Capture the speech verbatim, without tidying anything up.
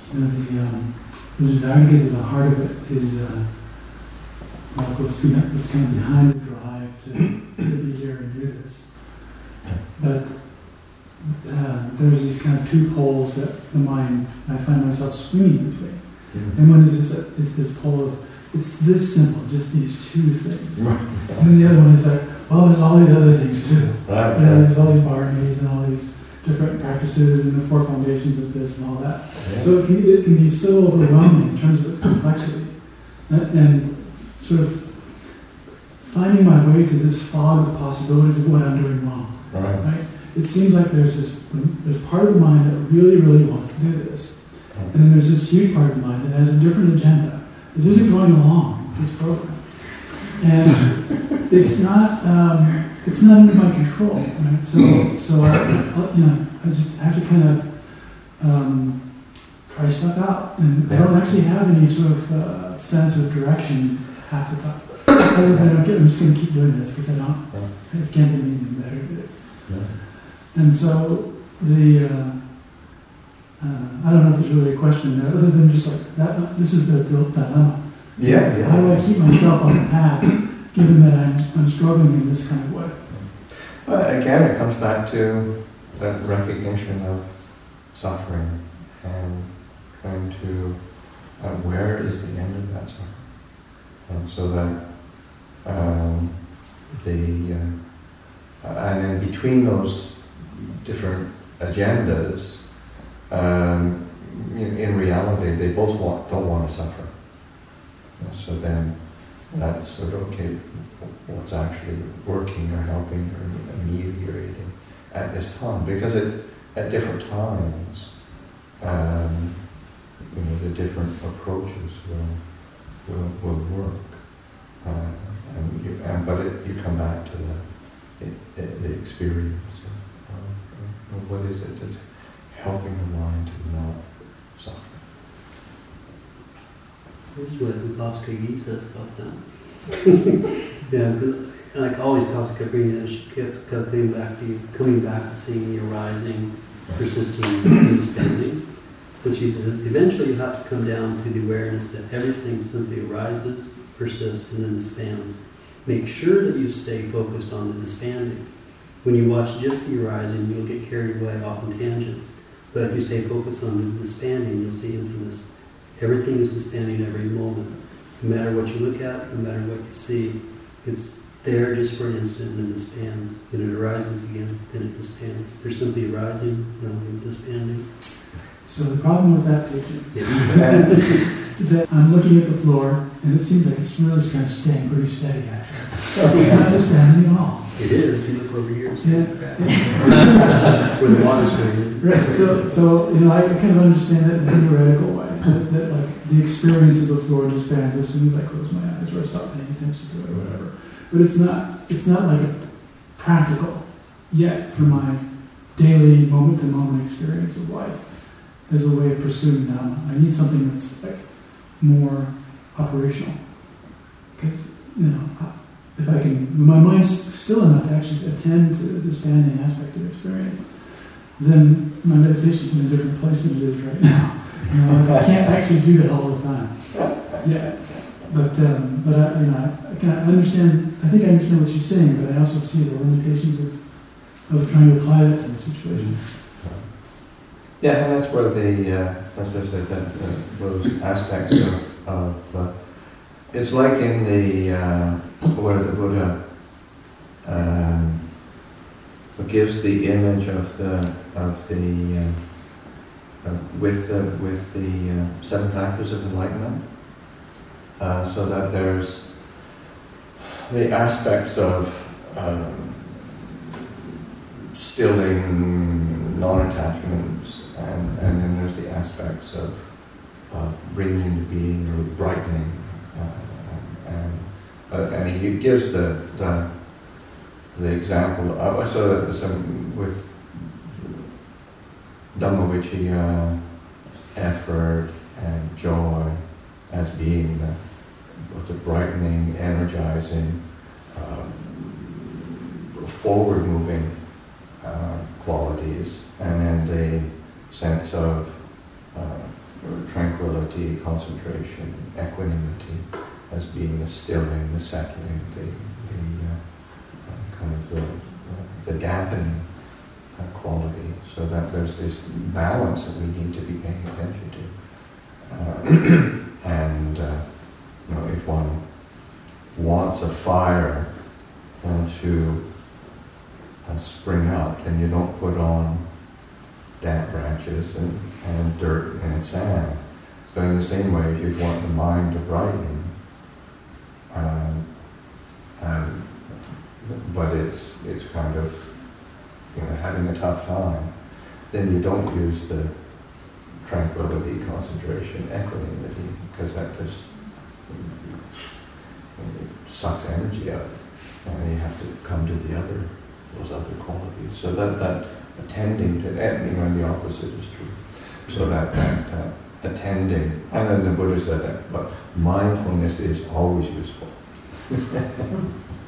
You know, the, um, the desire to get to the heart of it is uh, like what's, what's kind of behind the drive to, to be here and do this. But uh, there's these kind of two poles that the mind, I find myself swinging between. Mm-hmm. And one is this, it's this pole of, it's this simple, just these two things. Right. And then the other one is like, well, there's all these other things too. Right. You know, there's all these bargains and all these different practices and the four foundations of this and all that. Yeah. So it can, it can be so overwhelming in terms of its complexity. And, and sort of finding my way through this fog of possibilities of what I'm doing wrong. Right. Right? It seems like there's this, there's part of the mind that really, really wants to do this. And then there's this huge part of the mind that has a different agenda. It isn't going along with this program. And it's not um, it's not under my control, right? So so I, you know, I just have to kind of um, try stuff out. And I don't actually have any sort of uh, sense of direction half the time. Other than, okay, I'm just going to keep doing this because I don't, it can't be anything better to do. And so the, uh, uh, I don't know if there's really a question there, other than just like, that. this is the dilemma. Yeah, yeah. How do I keep myself on the path, given that I'm, I'm struggling in this kind of way? Well, again, it comes back to that recognition of suffering and trying to, uh, where is the end of that suffering? And so that um, the, uh, and in between those different agendas, um, in, in reality, they both want, don't want to suffer. And so then that's sort of, okay, what's actually working or helping or ameliorating at this time? Because it, at different times, um, you know, the different approaches will will, will work. Uh, and you, and, but it, you come back to the, it, the experience of, of, of what is it that's helping the mind to not suffer. Here's what Upasaka says about that. Yeah, because like always talks Katrina, she kept coming back to you, coming back to seeing the arising, persisting, understanding. So she says, eventually you have to come down to the awareness that everything simply arises, persists, and then disbands. Make sure that you stay focused on the disbanding. When you watch just the arising, you'll get carried away off on tangents. But if you stay focused on the disbanding, you'll see emptiness. Everything is disbanding every moment. No matter what you look at, no matter what you see, it's there just for an instant and then disbands. Then it arises again, then it disbands. They're simply arising, no disbanding. So the problem with that teaching yeah. is that I'm looking at the floor and it seems like it's really kind of staying pretty steady actually. It's not disbanding at all. It is, if you look over here. Yeah. Where the water's going. Right, so, so, you know, I kind of understand it in a theoretical way. That, that, like, the experience of the floor disbands as soon as I close my eyes or I stop paying attention to it or whatever. But it's not, it's not like a practical yet for my daily moment-to-moment experience of life as a way of pursuing Dhamma. I need something that's like more operational. Because, you know, if I can, my mind's still enough to actually attend to the disbanding aspect of experience, then my meditation's in a different place than it is right now. You know, I can't actually do that all the time. Yeah, but um, but I, you know, I, I can understand. I think I understand what she's saying, but I also see the limitations of, of trying to apply that to the situation. Yeah, and that's where the uh, that's what I said, that uh, those aspects of, of uh, it's like in the uh, where the Buddha um, gives the image of the of the uh, uh, with the with the uh, seven factors of enlightenment, uh, so that there's the aspects of um, stilling non-attachment. And, and then there's the aspects of uh, bringing into being or brightening, uh, and uh, and he gives the the, the example of, so that some with Dhammavicaya, effort and joy as being the, the brightening, energizing, um, forward-moving uh, qualities, and then the sense of uh, tranquility, concentration, equanimity as being the stilling, the settling, the, the uh, uh, kind of the, the dampening uh, quality, so that there's this balance that we need to be paying attention to. Uh, and uh, you know, if one wants a fire uh, to uh, spring up, then you don't put on damp branches and, and dirt and sand. So in the same way, if you want the mind to brighten, um, um, but it's it's kind of, you know, having a tough time, then you don't use the tranquility, concentration, equanimity, because that just it sucks energy out, and you have to come to the other, those other qualities. So that that attending to that, you know, and the opposite is true. So that that uh, attending, and then the Buddha said that, but mindfulness is always useful.